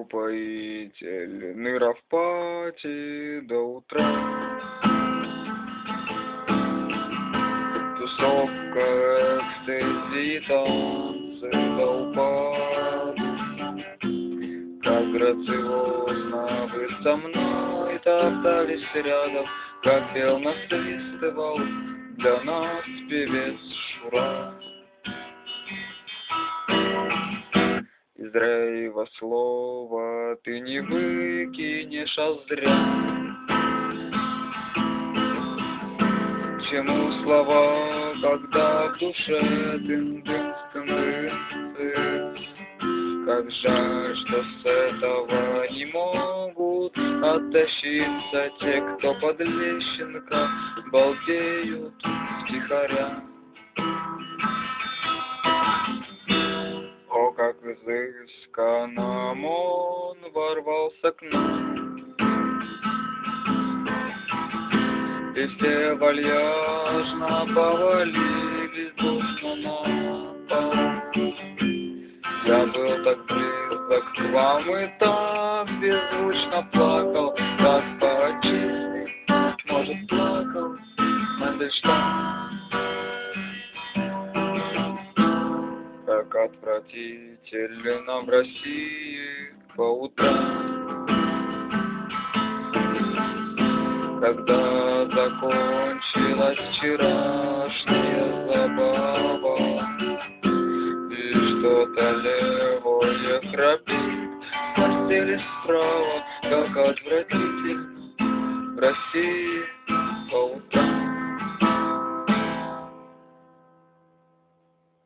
упоительный рафпати до утра. Тусовка, экстази, танцы до упаду. Как грациозно вы со мной топтались рядом, как пел, насвистывал для нас певец Шура. Из рейва слова ты не выкинешь, а зря. Чему слова, когда в душе тын-дын-тын-дын-дын? Как жаль, что с этого не могут оттащиться те, кто под Лещенко балдеют втихаря. О, как изысканно он ворвался к нам, и все вальяжно повалились дружно на пол. Я был так близок к вам и так беззвучно плакал, так по-чистому, может, плакал Мандельштам. Как отвратительно в России по утрам, когда закончилась вчерашняя